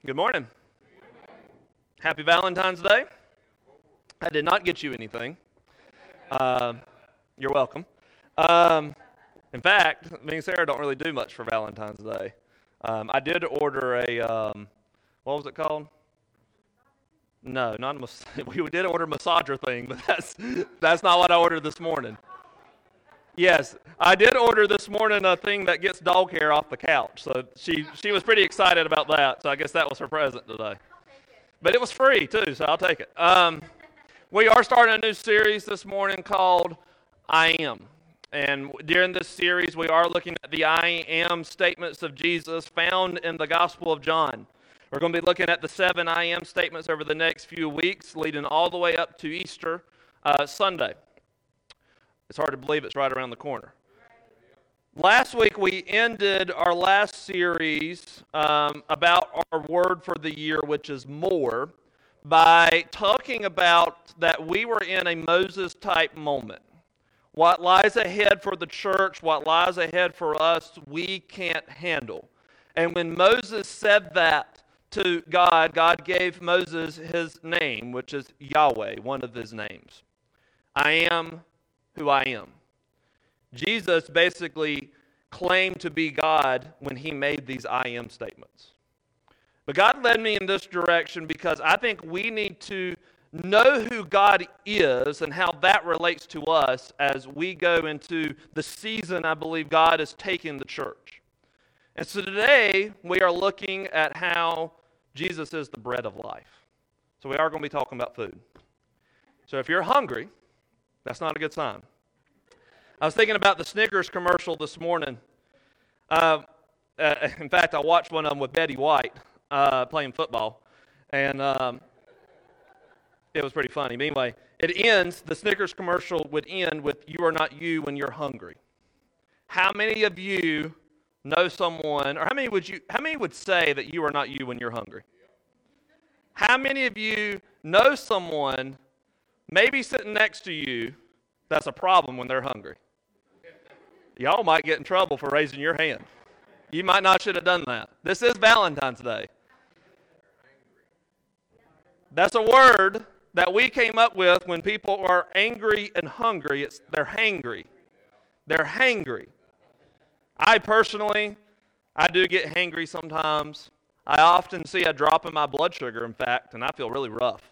Good morning. Happy Valentine's Day. I did not get you anything. Uh, you're welcome. Um, in fact, me and Sarah don't really do much for Valentine's Day. I did order what was it called? No, not a we did order a massager thing, but that's not what I ordered this morning. Yes, I did order this morning a thing that gets dog hair off the couch. So she was pretty excited about that. So I guess that was her present today. But it was free too, so I'll take it. We are starting a new series this morning called I Am. And during this series, we are looking at the I Am statements of Jesus found in the Gospel of John. We're going to be looking at the 7 I Am statements over the next few weeks, leading all the way up to Easter Sunday. It's hard to believe it's right around the corner. Last week, we ended our last series about our word for the year, which is more, by talking about that we were in a Moses-type moment. What lies ahead for the church, what lies ahead for us, we can't handle. And when Moses said that to God, God gave Moses his name, which is Yahweh, one of his names. I am who I am. Jesus basically claimed to be God when he made these I am statements. But God led me in this direction because I think we need to know who God is and how that relates to us as we go into the season I believe God is taking the church. And so today we are looking at how Jesus is the bread of life. So we are going to be talking about food. So if you're hungry, that's not a good sign. I was thinking about the Snickers commercial this morning. In fact, I watched one of them with Betty White playing football, and it was pretty funny. But anyway, the Snickers commercial would end with, "You are not you when you're hungry." How many of you know someone, or how many would say that you are not you when you're hungry? How many of you know someone, maybe sitting next to you, that's a problem when they're hungry? Y'all might get in trouble for raising your hand. You might not should have done that. This is Valentine's Day. That's a word that we came up with when people are angry and hungry. They're hangry. They're hangry. I do get hangry sometimes. I often see a drop in my blood sugar, in fact, and I feel really rough.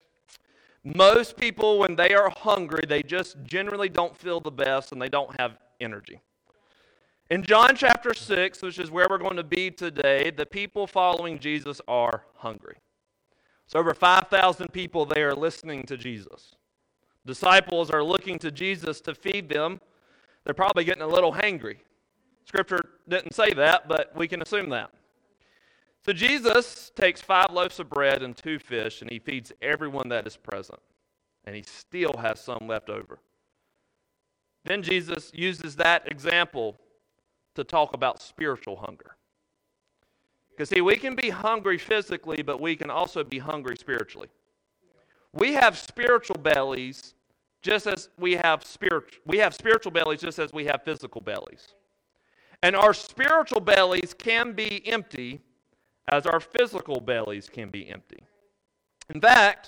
Most people, when they are hungry, they just generally don't feel the best and they don't have energy. In John chapter 6, which is where we're going to be today, the people following Jesus are hungry. So over 5,000 people there are listening to Jesus. Disciples are looking to Jesus to feed them. They're probably getting a little hangry. Scripture didn't say that, but we can assume that. So Jesus takes 5 loaves of bread and 2 fish, and he feeds everyone that is present. And he still has some left over. Then Jesus uses that example to talk about spiritual hunger. Because see, we can be hungry physically, but we can also be hungry spiritually. We have spiritual bellies just as we have spiritual bellies just as we have physical bellies. And our spiritual bellies can be empty as our physical bellies can be empty. In fact,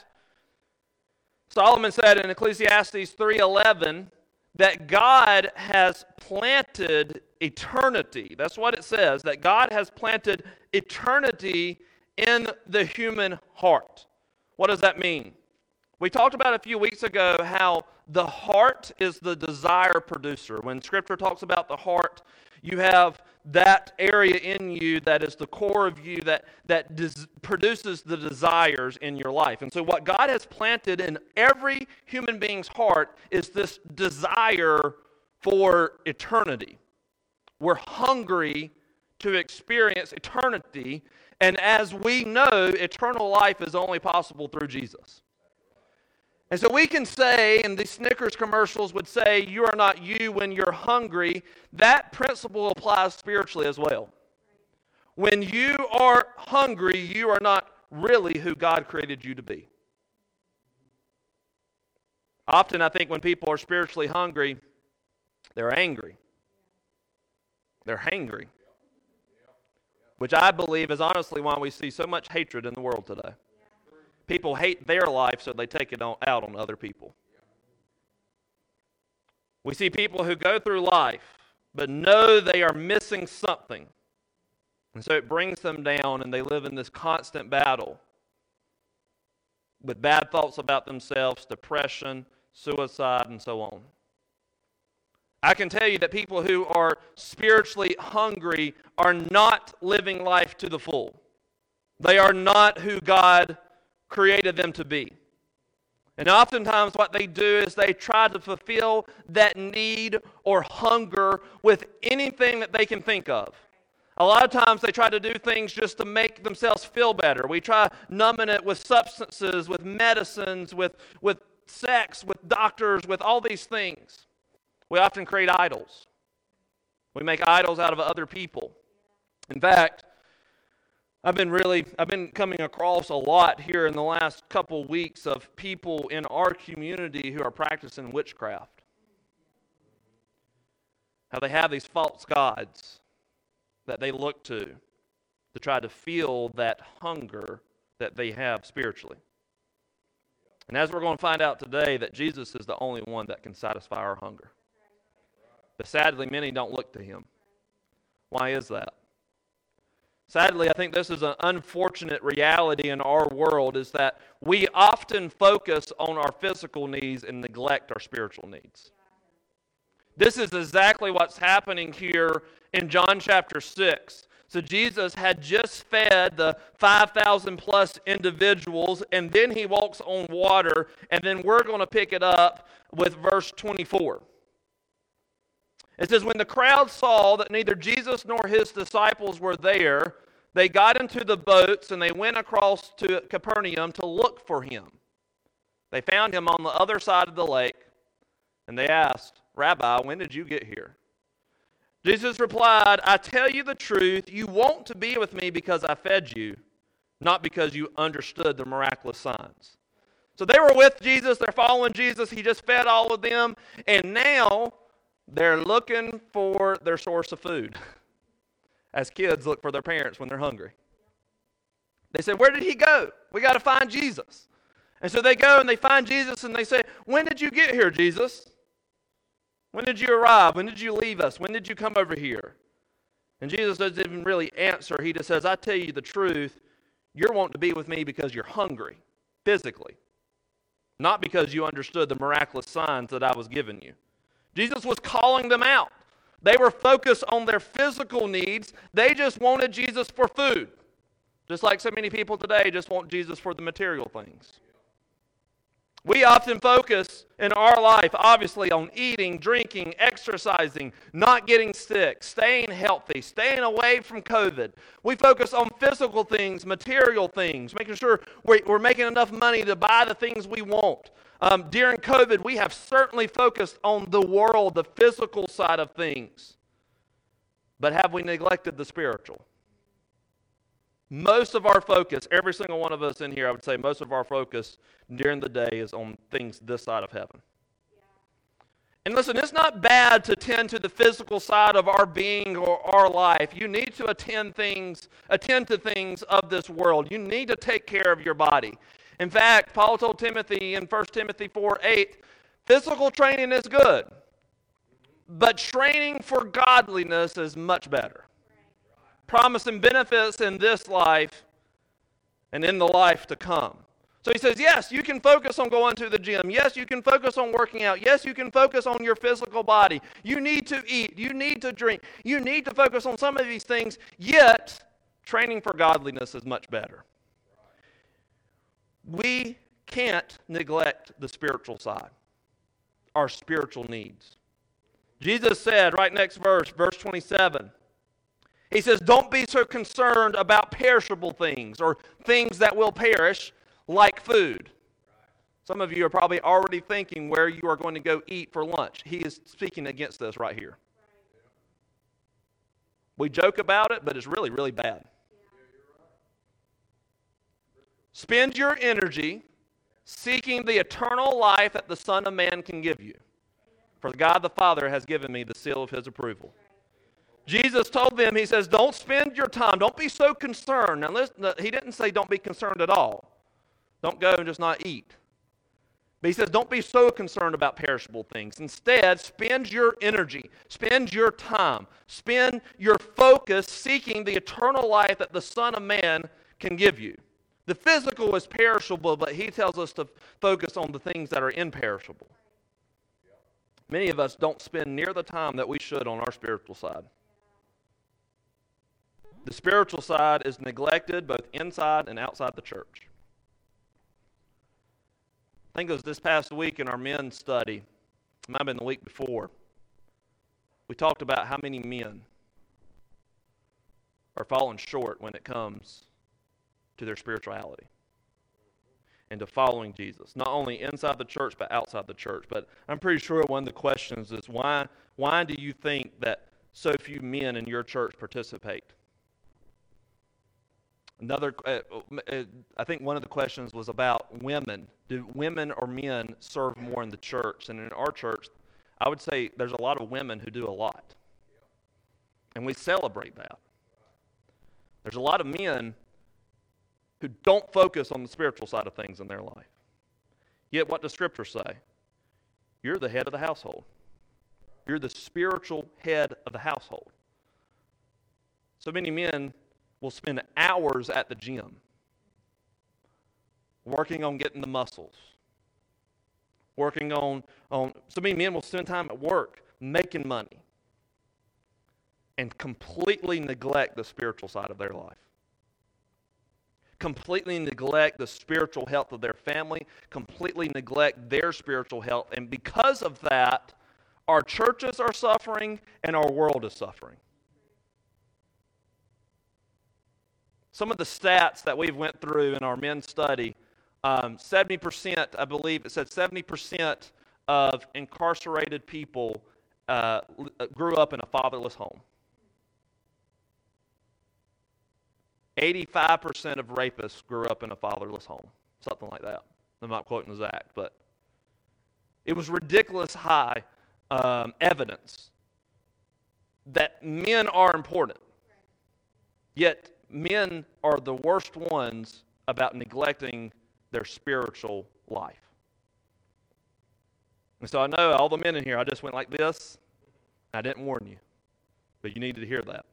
Solomon said in Ecclesiastes 3:11 that God has planted eternity. That's what it says, that God has planted eternity in the human heart. What does that mean? We talked about a few weeks ago how the heart is the desire producer. When Scripture talks about the heart, you have that area in you that is the core of you that produces the desires in your life. And so what God has planted in every human being's heart is this desire for eternity. We're hungry to experience eternity, and as we know, eternal life is only possible through Jesus. And so we can say, and the Snickers commercials would say, you are not you when you're hungry. That principle applies spiritually as well. When you are hungry, you are not really who God created you to be. Often I think when people are spiritually hungry, they're angry. They're hangry. which I believe is honestly why we see so much hatred in the world today. People hate their life, so they take it out on other people. We see people who go through life, but know they are missing something. And so it brings them down, and they live in this constant battle with bad thoughts about themselves, depression, suicide, and so on. I can tell you that people who are spiritually hungry are not living life to the full. They are not who God created them to be. And oftentimes what they do is they try to fulfill that need or hunger with anything that they can think of. A lot of times they try to do things just to make themselves feel better. We try numbing it with substances, with medicines, with sex, with doctors, with all these things. We often create idols. We make idols out of other people. In fact, I've been coming across a lot here in the last couple weeks of people in our community who are practicing witchcraft. How they have these false gods that they look to try to feel that hunger that they have spiritually. And as we're going to find out today, that Jesus is the only one that can satisfy our hunger. But sadly, many don't look to him. Why is that? Sadly, I think this is an unfortunate reality in our world, is that we often focus on our physical needs and neglect our spiritual needs. This is exactly what's happening here in John chapter 6. So Jesus had just fed the 5,000 plus individuals, and then he walks on water, and then we're going to pick it up with verse 24. It says, when the crowd saw that neither Jesus nor his disciples were there, they got into the boats and they went across to Capernaum to look for him. They found him on the other side of the lake, and they asked, Rabbi, when did you get here? Jesus replied, I tell you the truth, you want to be with me because I fed you, not because you understood the miraculous signs. So they were with Jesus, they're following Jesus, he just fed all of them, and now they're looking for their source of food, as kids look for their parents when they're hungry. They said, where did he go? We got to find Jesus. And so they go and they find Jesus and they say, when did you get here, Jesus? When did you arrive? When did you leave us? When did you come over here? And Jesus doesn't even really answer. He just says, I tell you the truth, you're wanting to be with me because you're hungry, physically, not because you understood the miraculous signs that I was giving you. Jesus was calling them out. They were focused on their physical needs. They just wanted Jesus for food. Just like so many people today just want Jesus for the material things. We often focus in our life, obviously, on eating, drinking, exercising, not getting sick, staying healthy, staying away from COVID. We focus on physical things, material things, making sure we're making enough money to buy the things we want. During COVID, we have certainly focused on the world, the physical side of things. But have we neglected the spiritual? Most of our focus, every single one of us in here, I would say most of our focus during the day is on things this side of heaven. Yeah. And listen, it's not bad to tend to the physical side of our being or our life. You need to attend to things of this world. You need to take care of your body. In fact, Paul told Timothy in 1 Timothy 4:8, physical training is good, but training for godliness is much better. Promising benefits in this life and in the life to come. So he says, yes, you can focus on going to the gym. Yes, you can focus on working out. Yes, you can focus on your physical body. You need to eat. You need to drink. You need to focus on some of these things, yet training for godliness is much better. We can't neglect the spiritual side, our spiritual needs. Jesus said, right next verse 27, he says, don't be so concerned about perishable things or things that will perish like food. Some of you are probably already thinking where you are going to go eat for lunch. He is speaking against this right here. We joke about it, but it's really, really bad. Spend your energy seeking the eternal life that the Son of Man can give you. For God the Father has given me the seal of his approval. Jesus told them, he says, don't spend your time. Don't be so concerned. Now, listen, he didn't say don't be concerned at all. Don't go and just not eat. But he says, don't be so concerned about perishable things. Instead, spend your energy, spend your time, spend your focus seeking the eternal life that the Son of Man can give you. The physical is perishable, but he tells us to focus on the things that are imperishable. Many of us don't spend near the time that we should on our spiritual side. The spiritual side is neglected both inside and outside the church. I think it was this past week in our men's study, it might have been the week before, we talked about how many men are falling short when it comes to their spirituality and to following Jesus. Not only inside the church, but outside the church. But I'm pretty sure one of the questions is, why do you think that so few men in your church participate? I think one of the questions was about women. Do women or men serve more in the church? And in our church, I would say there's a lot of women who do a lot. And we celebrate that. There's a lot of men who don't focus on the spiritual side of things in their life. Yet what does Scripture say? You're the head of the household. You're the spiritual head of the household. So many men will spend hours at the gym working on getting the muscles, working on so many men will spend time at work making money and completely neglect the spiritual side of their life. Completely neglect the spiritual health of their family, completely neglect their spiritual health, and because of that, our churches are suffering and our world is suffering. Some of the stats that we've went through in our men's study, 70%, I believe it said 70% of incarcerated people grew up in a fatherless home. 85% of rapists grew up in a fatherless home, something like that. I'm not quoting exact, but it was ridiculous high evidence that men are important. Yet men are the worst ones about neglecting their spiritual life. And so I know all the men in here, I just went like this. I didn't warn you, but you needed to hear that.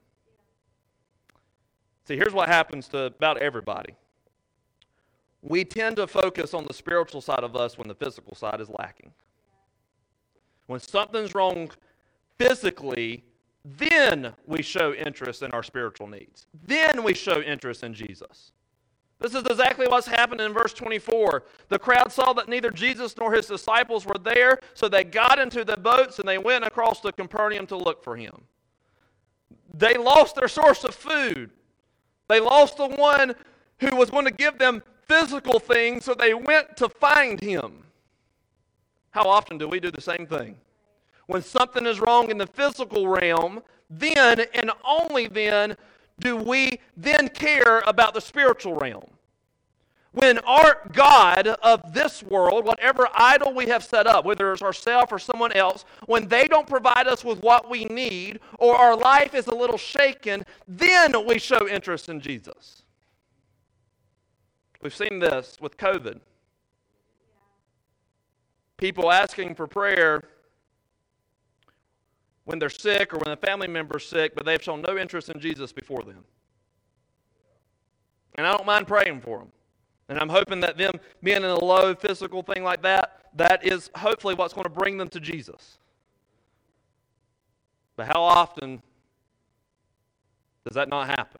See, here's what happens to about everybody. We tend to focus on the spiritual side of us when the physical side is lacking. When something's wrong physically, then we show interest in our spiritual needs. Then we show interest in Jesus. This is exactly what's happened in verse 24. The crowd saw that neither Jesus nor his disciples were there, so they got into the boats and they went across to Capernaum to look for him. They lost their source of food. They lost the one who was going to give them physical things, so they went to find him. How often do we do the same thing? When something is wrong in the physical realm, then and only then do we then care about the spiritual realm. When our God of this world, whatever idol we have set up, whether it's ourselves or someone else, when they don't provide us with what we need, or our life is a little shaken, then we show interest in Jesus. We've seen this with COVID. People asking for prayer when they're sick or when a family member's sick, but they've shown no interest in Jesus before then. And I don't mind praying for them. And I'm hoping that them being in a low physical thing like that, that is hopefully what's going to bring them to Jesus. But how often does that not happen?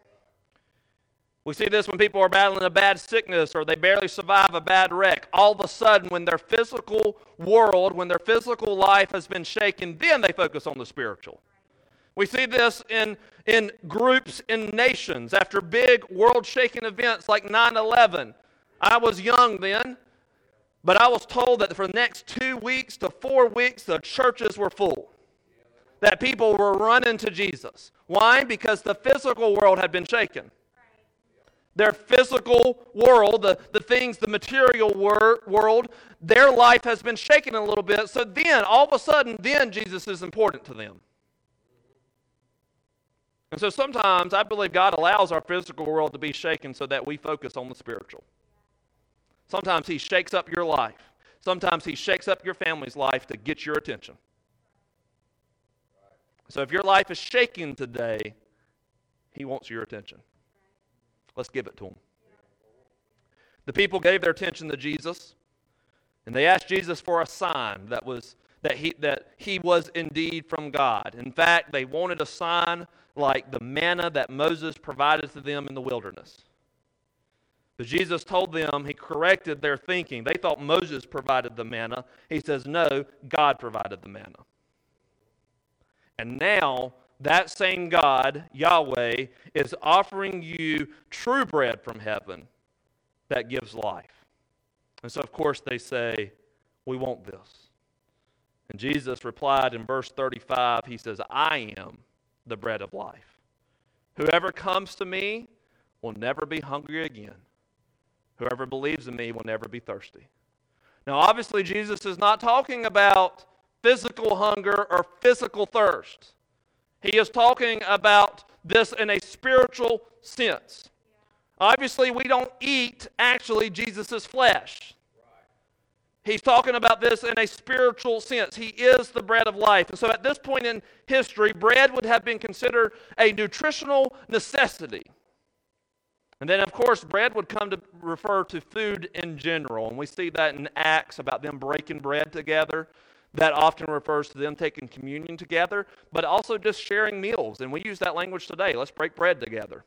We see this when people are battling a bad sickness or they barely survive a bad wreck. All of a sudden, when their physical world, when their physical life has been shaken, then they focus on the spiritual. We see this in groups in nations after big world-shaking events like 9/11. I was young then, but I was told that for the next 2 weeks to 4 weeks, the churches were full. That people were running to Jesus. Why? Because the physical world had been shaken. Their physical world, the things, the material world, their life has been shaken a little bit. So then, all of a sudden, then Jesus is important to them. And so sometimes I believe God allows our physical world to be shaken so that we focus on the spiritual. Sometimes he shakes up your life. Sometimes he shakes up your family's life to get your attention. So if your life is shaking today, he wants your attention. Let's give it to him. The people gave their attention to Jesus, and they asked Jesus for a sign that he was indeed from God. In fact, they wanted a sign like the manna that Moses provided to them in the wilderness. But Jesus told them, he corrected their thinking. They thought Moses provided the manna. He says, no, God provided the manna. And now, that same God, Yahweh, is offering you true bread from heaven that gives life. And so, of course, they say, we want this. And Jesus replied in verse 35, he says, I am the bread of life. Whoever comes to me will never be hungry again. Whoever believes in me will never be thirsty. Now, obviously, Jesus is not talking about physical hunger or physical thirst. He is talking about this in a spiritual sense. Obviously, we don't eat, actually, Jesus' flesh. He's talking about this in a spiritual sense. He is the bread of life. And so at this point in history, bread would have been considered a nutritional necessity. And then, of course, bread would come to refer to food in general. And we see that in Acts about them breaking bread together. That often refers to them taking communion together, but also just sharing meals. And we use that language today. Let's break bread together.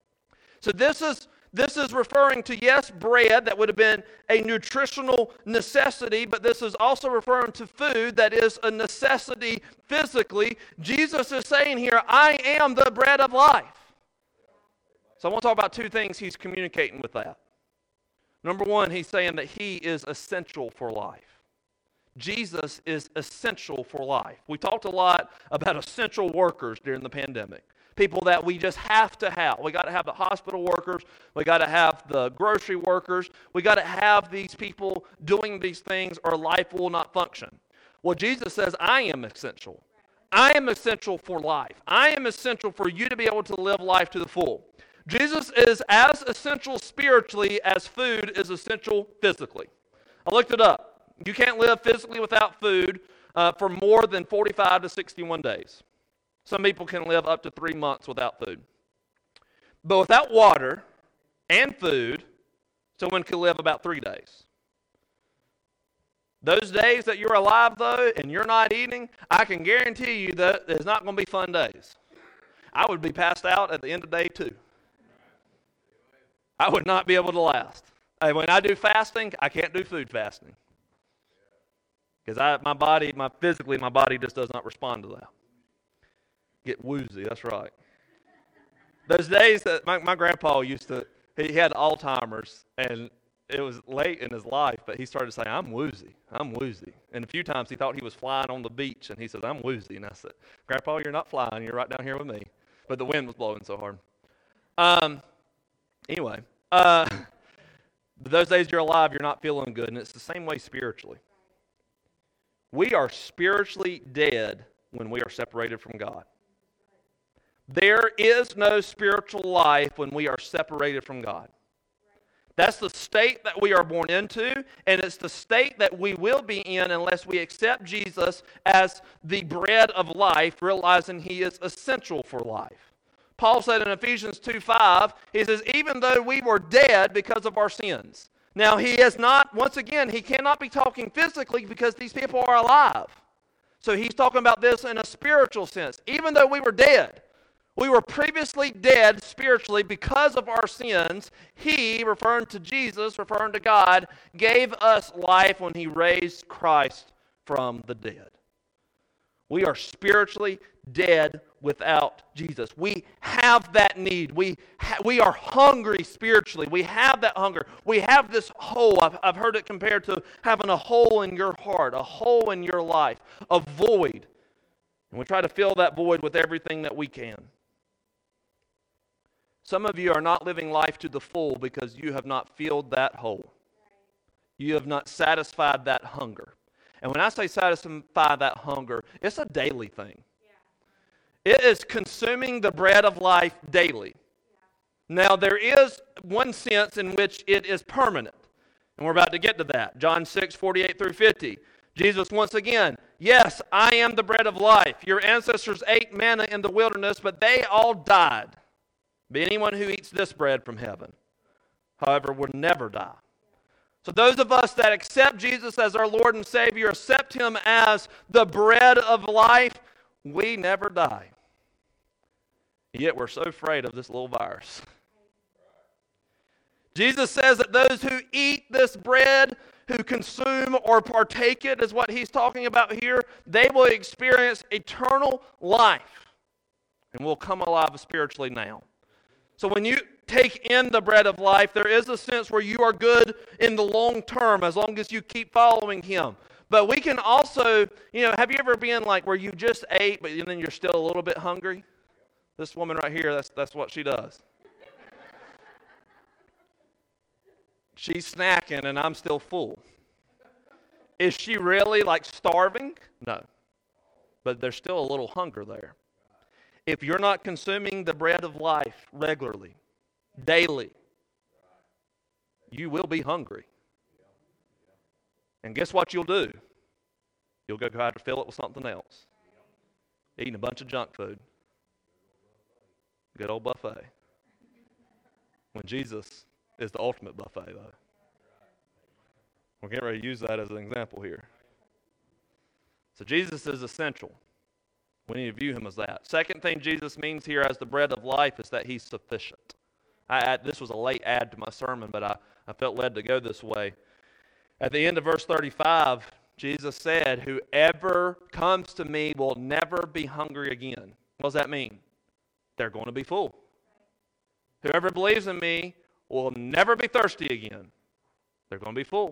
So this is referring to, yes, bread that would have been a nutritional necessity, but this is also referring to food that is a necessity physically. Jesus is saying here, I am the bread of life. So I want to talk about two things he's communicating with that. Number one, he's saying that he is essential for life. Jesus is essential for life. We talked a lot about essential workers during the pandemic. People that we just have to have. We got to have the hospital workers. We got to have the grocery workers. We got to have these people doing these things or life will not function. Well, Jesus says, I am essential. I am essential for life. I am essential for you to be able to live life to the full. Jesus is as essential spiritually as food is essential physically. I looked it up. You can't live physically without food for more than 45 to 61 days. Some people can live up to 3 months without food. But without water and food, someone could live about 3 days. Those days that you're alive, though, and you're not eating, I can guarantee you that it's not going to be fun days. I would be passed out at the end of day 2. I would not be able to last. When I do fasting, I can't do food fasting. Because my body just does not respond to that. Get woozy, that's right. Those days that my grandpa he had Alzheimer's, and it was late in his life, but he started saying, I'm woozy. And a few times he thought he was flying on the beach, and he says, I'm woozy. And I said, Grandpa, you're not flying, you're right down here with me. But the wind was blowing so hard. Anyway, those days you're alive, you're not feeling good, and it's the same way spiritually. We are spiritually dead when we are separated from God. There is no spiritual life when we are separated from God. That's the state that we are born into, and it's the state that we will be in unless we accept Jesus as the bread of life, realizing he is essential for life. Paul said in Ephesians 2:5, he says, even though we were dead because of our sins. Now, he is not, once again, he cannot be talking physically because these people are alive. So he's talking about this in a spiritual sense. Even though we were dead, we were previously dead spiritually because of our sins. He, referring to Jesus, referring to God, gave us life when he raised Christ from the dead. We are spiritually dead without Jesus. We have that need. We are hungry spiritually. We have that hunger. We have this hole. I've heard it compared to having a hole in your heart, a hole in your life, a void. And we try to fill that void with everything that we can. Some of you are not living life to the full because you have not filled that hole. You have not satisfied that hunger. And when I say satisfy that hunger, it's a daily thing. It is consuming the bread of life daily. Now, there is one sense in which it is permanent, and we're about to get to that. John 6:48 through 50. Jesus once again, yes, I am the bread of life. Your ancestors ate manna in the wilderness, but they all died. But anyone who eats this bread from heaven, however, will never die. So those of us that accept Jesus as our Lord and Savior, accept Him as the bread of life, we never die. Yet we're so afraid of this little virus. Jesus says that those who eat this bread, who consume or partake it, is what He's talking about here, they will experience eternal life and will come alive spiritually now. So when you take in the bread of life, there is a sense where you are good in the long term as long as you keep following Him. But we can also, have you ever been like where you just ate, but then you're still a little bit hungry? This woman right here, that's what she does. She's snacking and I'm still full. Is she really like starving? No. But there's still a little hunger there. If you're not consuming the bread of life regularly, daily, you will be hungry. And guess what you'll do? You'll go try to fill it with something else. Eating a bunch of junk food. Good old buffet. When Jesus is the ultimate buffet, though. We're getting ready to use that as an example here. So Jesus is essential. We need to view Him as that. Second thing Jesus means here as the bread of life is that He's sufficient. This was a late add to my sermon, but I felt led to go this way. At the end of verse 35, Jesus said, whoever comes to me will never be hungry again. What does that mean? They're going to be full. Whoever believes in me will never be thirsty again. They're going to be full.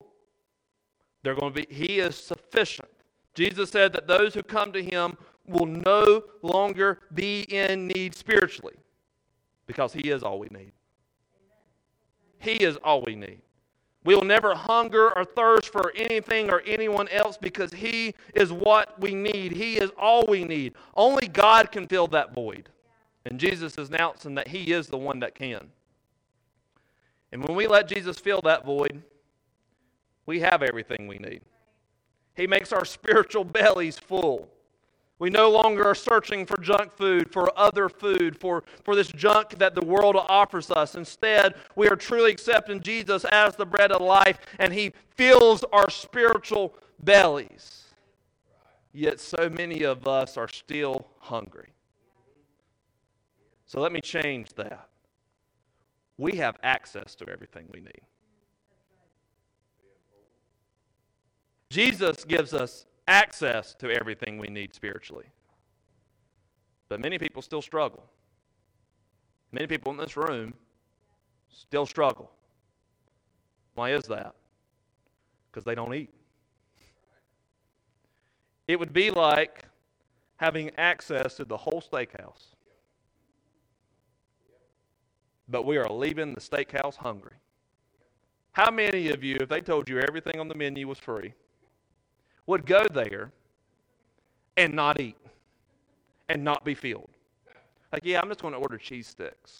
He is sufficient. Jesus said that those who come to Him will no longer be in need spiritually because He is all we need. He is all we need. We will never hunger or thirst for anything or anyone else because He is what we need. He is all we need. Only God can fill that void. And Jesus is announcing that He is the one that can. And when we let Jesus fill that void, we have everything we need. He makes our spiritual bellies full. We no longer are searching for junk food, for other food, for this junk that the world offers us. Instead, we are truly accepting Jesus as the bread of life, and He fills our spiritual bellies. Yet so many of us are still hungry. So let me change that. We have access to everything we need. Jesus gives us access to everything we need spiritually. But many people still struggle. Many people in this room still struggle. Why is that? Because they don't eat. It would be like having access to the whole steakhouse. But we are leaving the steakhouse hungry. How many of you, if they told you everything on the menu was free, would go there and not eat and not be filled? Like, yeah, I'm just going to order cheese sticks.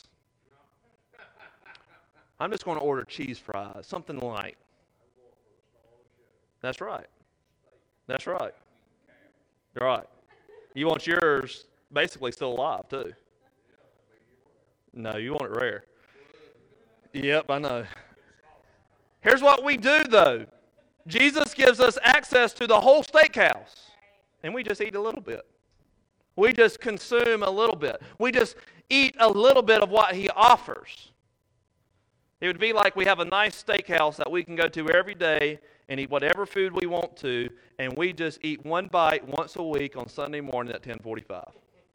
I'm just going to order cheese fries, something light. That's right. That's right. You're right. You want yours basically still alive, too. No, you want it rare. Yep, I know. Here's what we do, though. Jesus gives us access to the whole steakhouse, and we just eat a little bit. We just consume a little bit. We just eat a little bit of what He offers. It would be like we have a nice steakhouse that we can go to every day and eat whatever food we want to, and we just eat one bite once a week on Sunday morning at 10:45.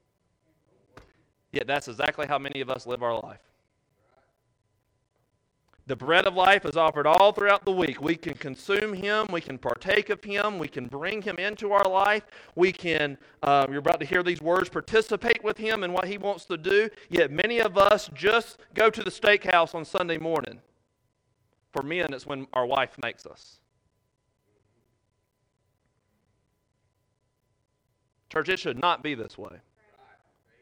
Yet that's exactly how many of us live our life. The bread of life is offered all throughout the week. We can consume Him. We can partake of Him. We can bring Him into our life. We can, you're about to hear these words, participate with Him in what He wants to do. Yet many of us just go to the steakhouse on Sunday morning. For men, it's when our wife makes us. Church, it should not be this way.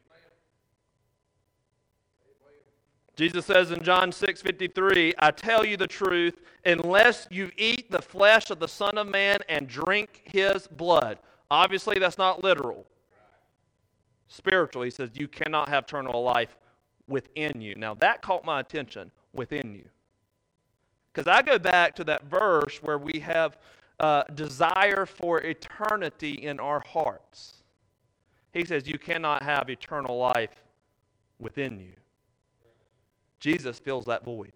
Jesus says in John 6:53, I tell you the truth, unless you eat the flesh of the Son of Man and drink his blood. Obviously, that's not literal. Spiritual, he says, you cannot have eternal life within you. Now, that caught my attention, within you. Because I go back to that verse where we have desire for eternity in our hearts. He says, you cannot have eternal life within you. Jesus fills that void.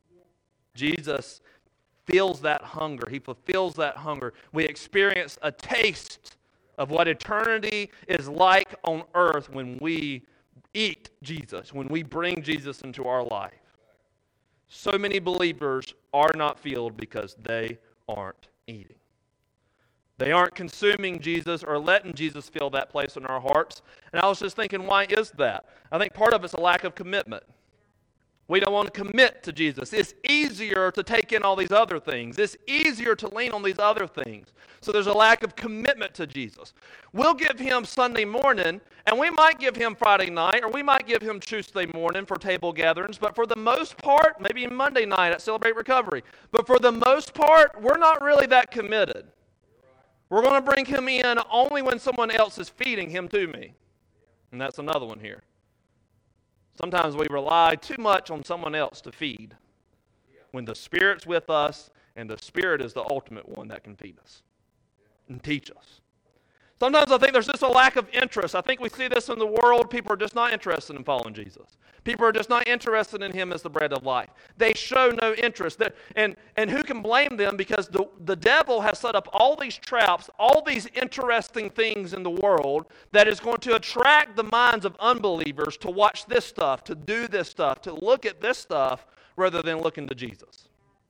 Jesus fills that hunger. He fulfills that hunger. We experience a taste of what eternity is like on earth when we eat Jesus, when we bring Jesus into our life. So many believers are not filled because they aren't eating. They aren't consuming Jesus or letting Jesus fill that place in our hearts. And I was just thinking, why is that? I think part of it's a lack of commitment. We don't want to commit to Jesus. It's easier to take in all these other things. It's easier to lean on these other things. So there's a lack of commitment to Jesus. We'll give him Sunday morning, and we might give him Friday night, or we might give him Tuesday morning for table gatherings, but for the most part, maybe Monday night at Celebrate Recovery, but for the most part, we're not really that committed. We're going to bring him in only when someone else is feeding him to me. And that's another one here. Sometimes we rely too much on someone else to feed when the Spirit's with us, and the Spirit is the ultimate one that can feed us and teach us. Sometimes I think there's just a lack of interest. I think we see this in the world. People are just not interested in following Jesus. People are just not interested in him as the bread of life. They show no interest. And who can blame them? Because the devil has set up all these traps, all these interesting things in the world that is going to attract the minds of unbelievers to watch this stuff, to do this stuff, to look at this stuff rather than looking to Jesus.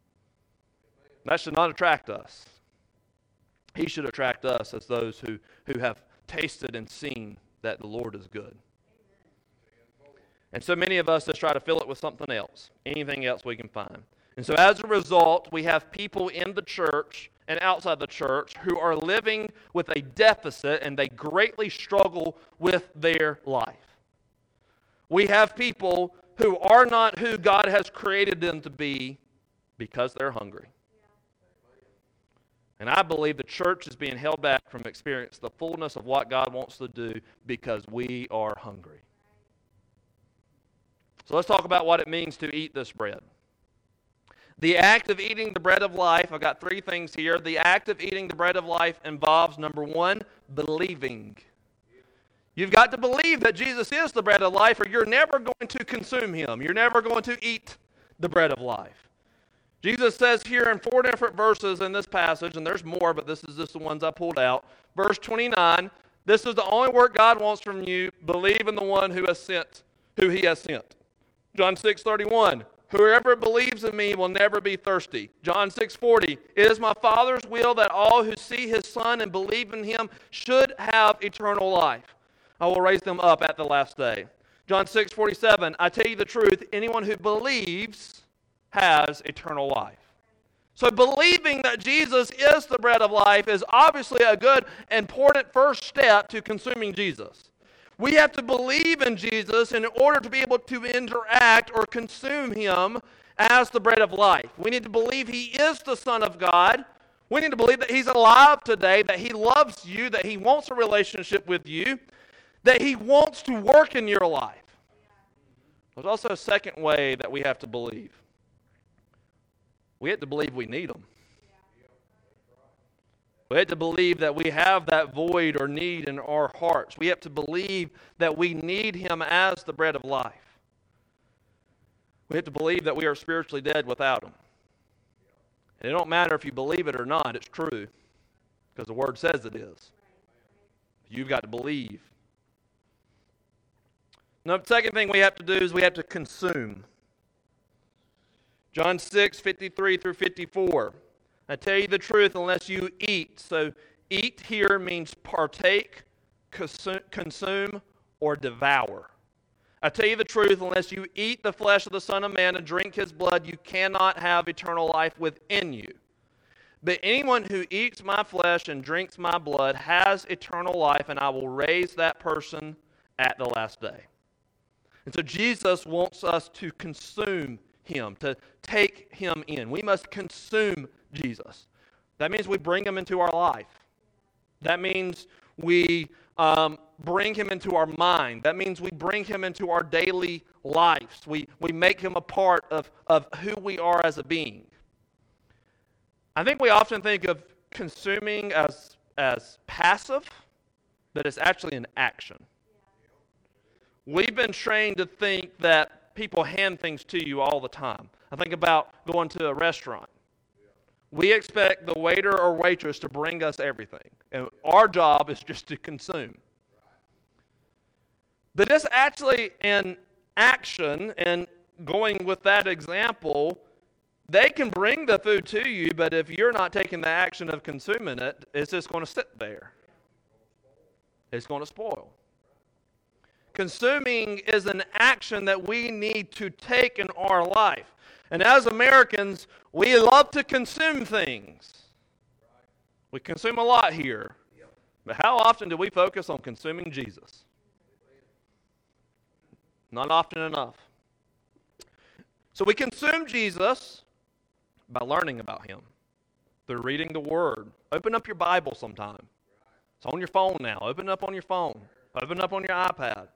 That should not attract us. He should attract us as those who have tasted and seen that the Lord is good. And so many of us just try to fill it with something else, anything else we can find. And so as a result, we have people in the church and outside the church who are living with a deficit, and they greatly struggle with their life. We have people who are not who God has created them to be because they're hungry. And I believe the church is being held back from experiencing the fullness of what God wants to do because we are hungry. So let's talk about what it means to eat this bread. The act of eating the bread of life, I've got three things here. The act of eating the bread of life involves, number one, believing. You've got to believe that Jesus is the bread of life, or you're never going to consume him. You're never going to eat the bread of life. Jesus says here in 4 different verses in this passage, and there's more, but this is just the ones I pulled out. Verse 29, this is the only work God wants from you. Believe in the one who he has sent. John 6:31, whoever believes in me will never be thirsty. John 6:40, it is my Father's will that all who see his Son and believe in him should have eternal life. I will raise them up at the last day. John 6:47, I tell you the truth, anyone who believes has eternal life. So believing that Jesus is the bread of life is obviously a good, important first step to consuming Jesus. We have to believe in Jesus in order to be able to interact or consume him as the bread of life. We need to believe he is the Son of God. We need to believe that he's alive today, that he loves you, that he wants a relationship with you, that he wants to work in your life. There's also a second way that we have to believe. We have to believe we need him. We have to believe that we have that void or need in our hearts. We have to believe that we need him as the bread of life. We have to believe that we are spiritually dead without him. And it don't matter if you believe it or not, it's true. Because the word says it is. You've got to believe. Now, the second thing we have to do is we have to consume. John 6:53 through 54. I tell you the truth, unless you eat. So eat here means partake, consume, or devour. I tell you the truth, unless you eat the flesh of the Son of Man and drink his blood, you cannot have eternal life within you. But anyone who eats my flesh and drinks my blood has eternal life, and I will raise that person at the last day. And so Jesus wants us to consume him, to take him in. We must consume Jesus. That means we bring him into our life. That means we bring him into our mind. That means we bring him into our daily lives. We make him a part of who we are as a being. I think we often think of consuming as passive, but it's actually an action. We've been trained to think that people hand things to you all the time. I think about going to a restaurant. We expect the waiter or waitress to bring us everything, and our job is just to consume. But it's actually an action, and going with that example, they can bring the food to you, but if you're not taking the action of consuming it, it's just going to sit there. It's going to spoil. Consuming is an action that we need to take in our life. And as Americans, we love to consume things. We consume a lot here. But how often do we focus on consuming Jesus? Not often enough. So we consume Jesus by learning about him, through reading the Word. Open up your Bible sometime. It's on your phone now. Open it up on your phone. Open it up on your iPad.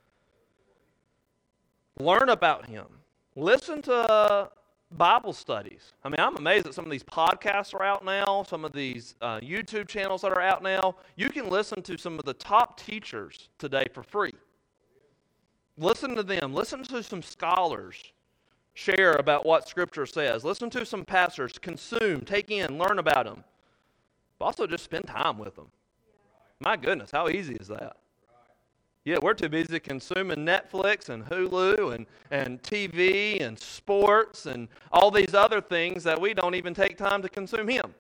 Learn about him. Listen to Bible studies. I mean, I'm amazed that some of these podcasts are out now, some of these YouTube channels that are out now. You can listen to some of the top teachers today for free. Listen to them. Listen to some scholars share about what Scripture says. Listen to some pastors. Consume, take in, learn about them. But also just spend time with them. My goodness, how easy is that? Yeah, we're too busy consuming Netflix and Hulu and TV and sports and all these other things that we don't even take time to consume him.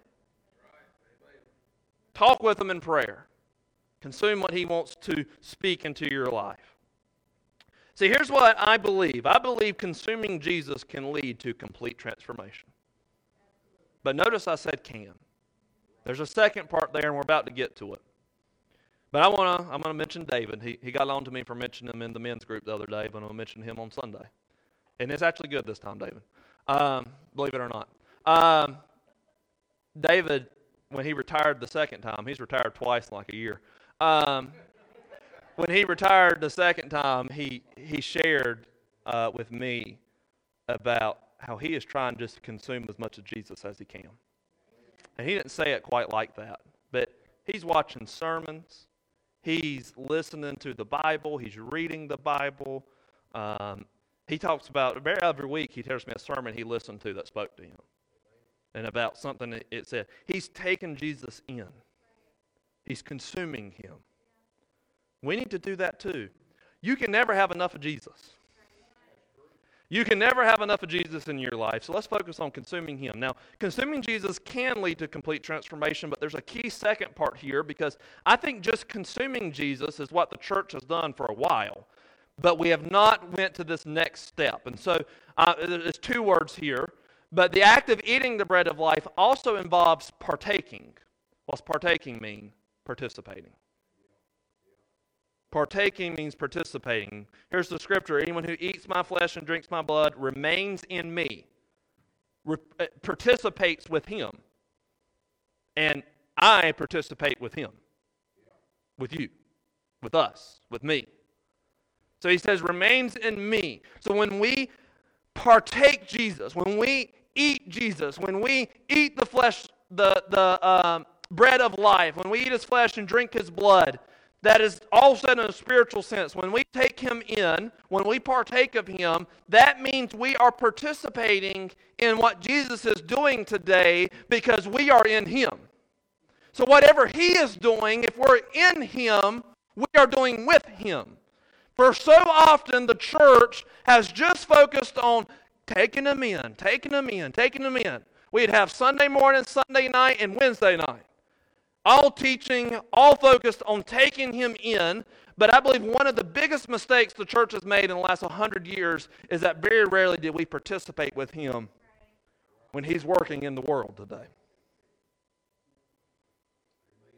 Talk with him in prayer. Consume what he wants to speak into your life. See, here's what I believe. I believe consuming Jesus can lead to complete transformation. But notice I said can. There's a second part there, and we're about to get to it. But I'm going to mention David. He got on to me for mentioning him in the men's group the other day, but I'm going to mention him on Sunday. And it's actually good this time, David. Believe it or not. David, when he retired the second time, he's retired twice in like a year. When he retired the second time, he shared with me about how he is trying just to consume as much of Jesus as he can. And he didn't say it quite like that, but he's watching sermons. He's listening to the Bible. He's reading the Bible. He talks about, every week he tells me a sermon he listened to that spoke to him. And about something it said. He's taking Jesus in. He's consuming him. We need to do that too. You can never have enough of Jesus. You can never have enough of Jesus in your life, so let's focus on consuming him. Now, consuming Jesus can lead to complete transformation, but there's a key second part here, because I think just consuming Jesus is what the church has done for a while, but we have not went to this next step. And so there's two words here, but the act of eating the bread of life also involves partaking. What's partaking mean? Participating. Partaking means participating. Here's the scripture. Anyone who eats my flesh and drinks my blood remains in me, participates with him. And I participate with him, with you, with us, with me. So he says, remains in me. So when we partake Jesus, when we eat Jesus, when we eat the flesh, the bread of life, when we eat his flesh and drink his blood, that is all said in a spiritual sense. When we take him in, when we partake of him, that means we are participating in what Jesus is doing today because we are in him. So whatever he is doing, if we're in him, we are doing with him. For so often the church has just focused on taking him in, taking him in, taking him in. We'd have Sunday morning, Sunday night, and Wednesday night. All teaching, all focused on taking him in, but I believe one of the biggest mistakes the church has made in the last 100 years is that very rarely did we participate with him when he's working in the world today.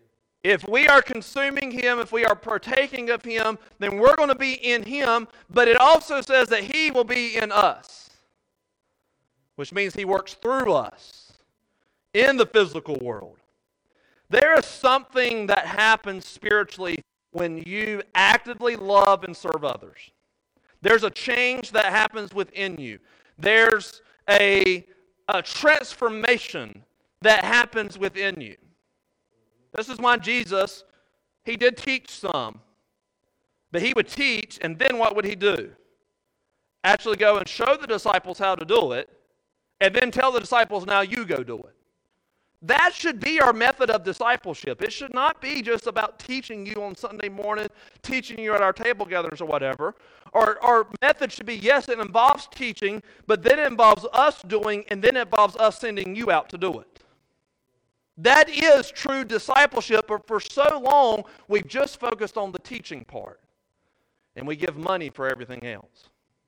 If we are consuming Him, if we are partaking of Him, then we're going to be in Him, but it also says that He will be in us, which means He works through us in the physical world. There is something that happens spiritually when you actively love and serve others. There's a change that happens within you. There's a transformation that happens within you. This is why Jesus, He did teach some. But He would teach, and then what would He do? Actually go and show the disciples how to do it, and then tell the disciples, now you go do it. That should be our method of discipleship. It should not be just about teaching you on Sunday morning, teaching you at our table gatherings or whatever. Our method should be, yes, it involves teaching, but then it involves us doing, and then it involves us sending you out to do it. That is true discipleship, but for so long, we've just focused on the teaching part, and we give money for everything else.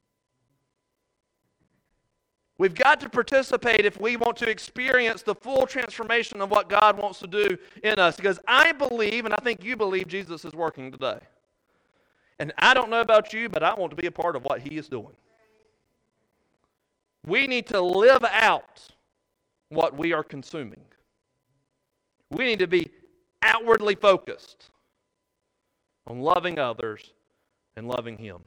We've got to participate if we want to experience the full transformation of what God wants to do in us. Because I believe, and I think you believe, Jesus is working today. And I don't know about you, but I want to be a part of what He is doing. We need to live out what we are consuming. We need to be outwardly focused on loving others and loving Him.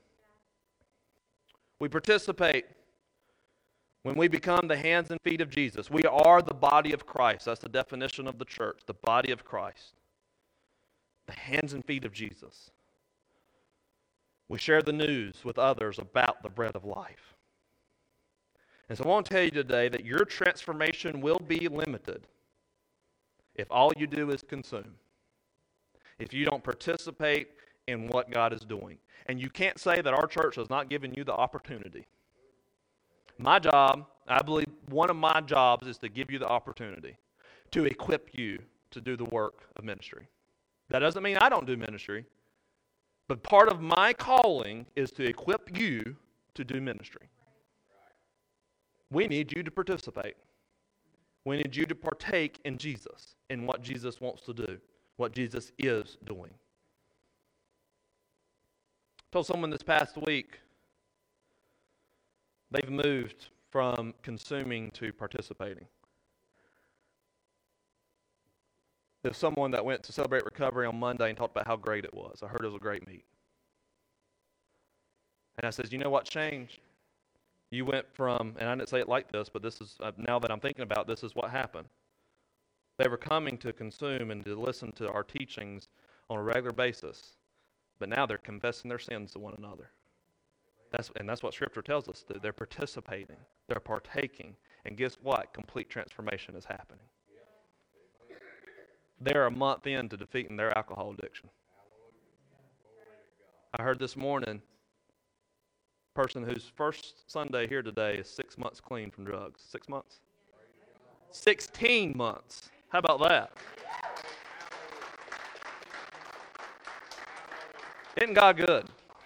We participate when we become the hands and feet of Jesus. We are the body of Christ. That's the definition of the church, the body of Christ. The hands and feet of Jesus. We share the news with others about the bread of life. And so I want to tell you today that your transformation will be limited if all you do is consume. If you don't participate in what God is doing. And you can't say that our church has not given you the opportunity. My job, I believe one of my jobs is to give you the opportunity to equip you to do the work of ministry. That doesn't mean I don't do ministry, but part of my calling is to equip you to do ministry. We need you to participate. We need you to partake in Jesus, in what Jesus wants to do, what Jesus is doing. I told someone this past week, they've moved from consuming to participating. There's someone that went to Celebrate Recovery on Monday and talked about how great it was. I heard it was a great meet. And I said, you know what changed? You went from, and I didn't say it like this, but this is, now that I'm thinking about this, is what happened. They were coming to consume and to listen to our teachings on a regular basis, but now they're confessing their sins to one another. That's what Scripture tells us to do. They're participating. They're partaking. And guess what? Complete transformation is happening. They're a month into defeating their alcohol addiction. I heard this morning, a person whose first Sunday here today is 6 months clean from drugs. 6 months? 16 months. How about that? Isn't God good?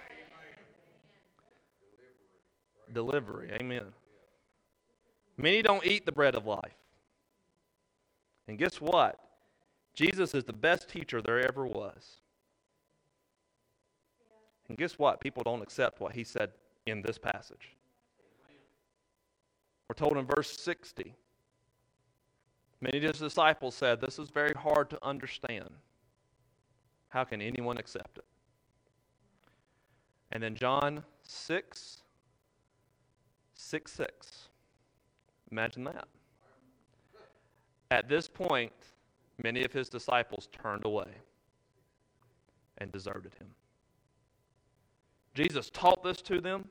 Delivery, amen. Many don't eat the bread of life. And guess what? Jesus is the best teacher there ever was. And guess what? People don't accept what He said in this passage. We're told in verse 60, many of His disciples said, this is very hard to understand. How can anyone accept it? And then John 6:6. Imagine that. At this point, many of His disciples turned away and deserted Him. Jesus taught this to them,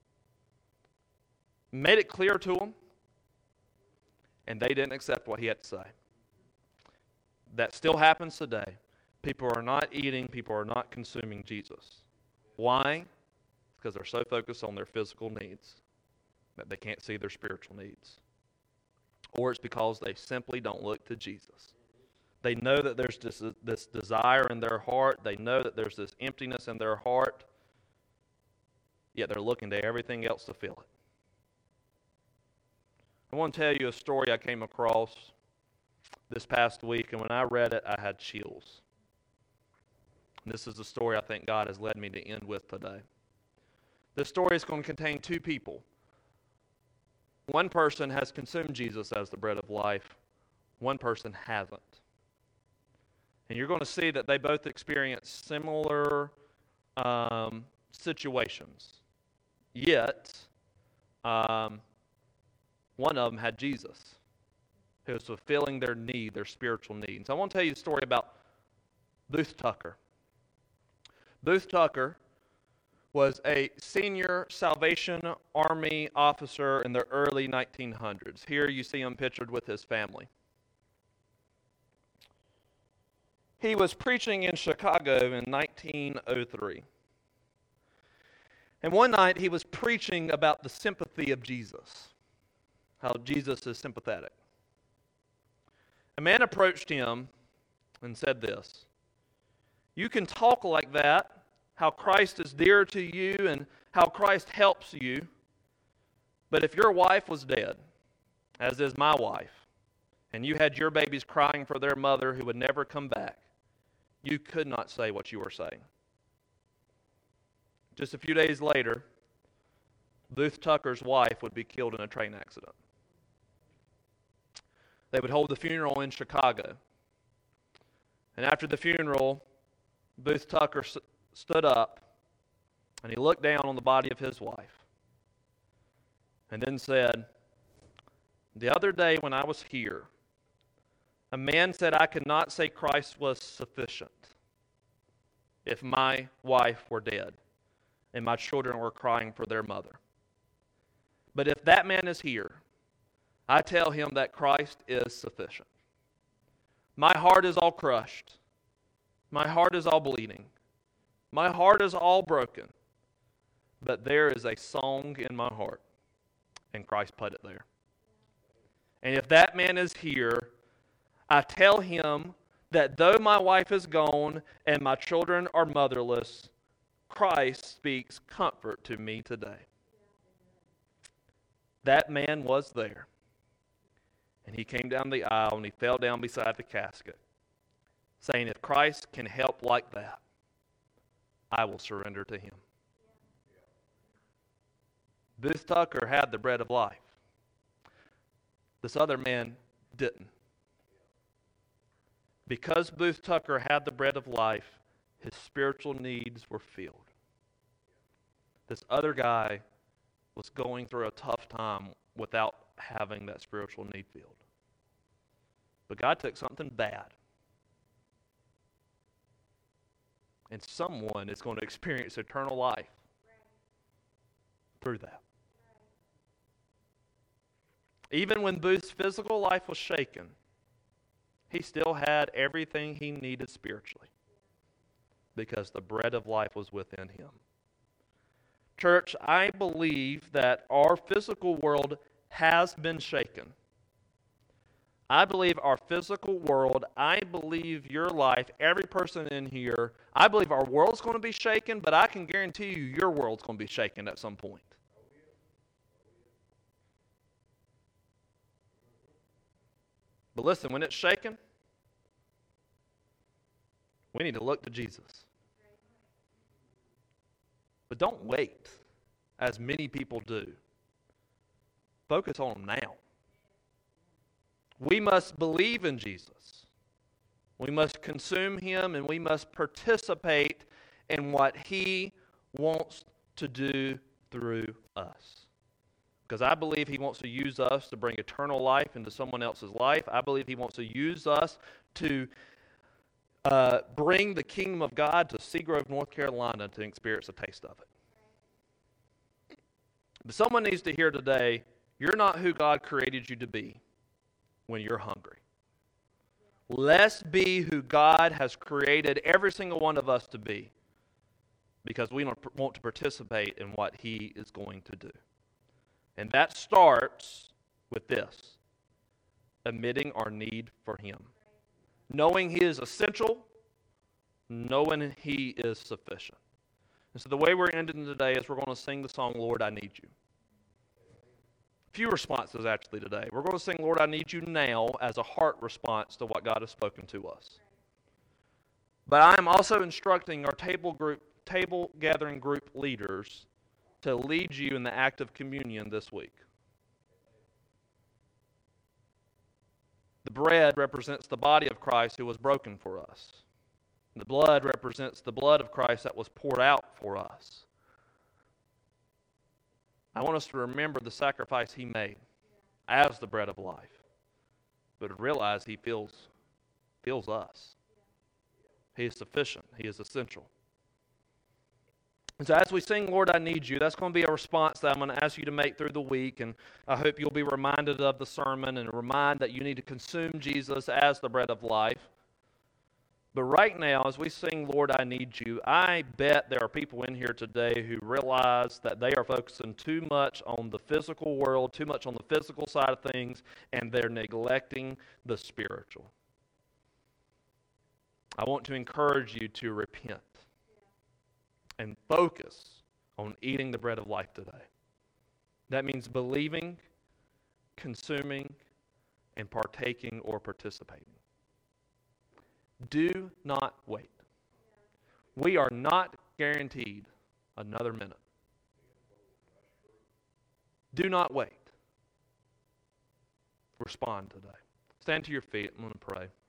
made it clear to them, and they didn't accept what He had to say. That still happens today. People are not eating, people are not consuming Jesus. Why? Because they're so focused on their physical needs that they can't see their spiritual needs. Or it's because they simply don't look to Jesus. They know that there's this desire in their heart. They know that there's this emptiness in their heart. Yet they're looking to everything else to fill it. I want to tell you a story I came across this past week, and when I read it, I had chills. And this is the story I think God has led me to end with today. This story is going to contain two people. One person has consumed Jesus as the bread of life. One person hasn't. And you're going to see that they both experience similar situations. Yet, one of them had Jesus, who was fulfilling their need, their spiritual need. So I want to tell you a story about Booth Tucker. Booth Tucker was a senior Salvation Army officer in the early 1900s. Here you see him pictured with his family. He was preaching in Chicago in 1903. And one night he was preaching about the sympathy of Jesus, how Jesus is sympathetic. A man approached him and said this, "You can talk like that, how Christ is dear to you and how Christ helps you, but if your wife was dead, as is my wife, and you had your babies crying for their mother who would never come back, you could not say what you were saying." Just a few days later, Booth Tucker's wife would be killed in a train accident. They would hold the funeral in Chicago. And after the funeral, Booth Tucker stood up and he looked down on the body of his wife and then said, "The other day when I was here, a man said I could not say Christ was sufficient if my wife were dead and my children were crying for their mother. But if that man is here, I tell him that Christ is sufficient. My heart is all crushed. My heart is all bleeding. My heart is all broken. But there is a song in my heart." And Christ put it there. "And if that man is here, I tell him that though my wife is gone and my children are motherless, Christ speaks comfort to me today." That man was there. And he came down the aisle and he fell down beside the casket, saying, "If Christ can help like that, I will surrender to him." Booth Tucker had the bread of life. This other man didn't. Because Booth Tucker had the bread of life, his spiritual needs were filled. This other guy was going through a tough time without having that spiritual need filled. But God took something bad, and someone is going to experience eternal life through that. Even when Booth's physical life was shaken, he still had everything he needed spiritually because the bread of life was within him. Church, I believe that our physical world has been shaken. I believe our physical world, I believe your life, every person in here, I believe our world's going to be shaken, but I can guarantee you your world's going to be shaken at some point. But listen, when it's shaken, we need to look to Jesus. But don't wait, as many people do. Focus on Him now. We must believe in Jesus. We must consume Him, and we must participate in what He wants to do through us. Because I believe He wants to use us to bring eternal life into someone else's life. I believe He wants to use us to bring the kingdom of God to Seagrove, North Carolina, to experience a taste of it. But someone needs to hear today, you're not who God created you to be when you're hungry. Let's be who God has created every single one of us to be, because we want to participate in what He is going to do. And that starts with this: admitting our need for Him. Knowing He is essential, knowing He is sufficient. And so the way we're ending today is we're going to sing the song, Lord, I Need You. A few responses actually today. We're going to sing, Lord, I Need You now, as a heart response to what God has spoken to us. But I am also instructing our table gathering group leaders to lead you in the act of communion this week. The bread represents the body of Christ who was broken for us. The blood represents the blood of Christ that was poured out for us. I want us to remember the sacrifice he made as the bread of life, but to realize he fills us. He is sufficient. He is essential. And so as we sing, Lord, I Need You, that's going to be a response that I'm going to ask you to make through the week, and I hope you'll be reminded of the sermon and remind that you need to consume Jesus as the bread of life. But right now, as we sing, Lord, I Need You, I bet there are people in here today who realize that they are focusing too much on the physical world, too much on the physical side of things, and they're neglecting the spiritual. I want to encourage you to repent and focus on eating the bread of life today. That means believing, consuming, and partaking or participating. Do not wait. We are not guaranteed another minute. Do not wait. Respond today. Stand to your feet. I'm going to pray.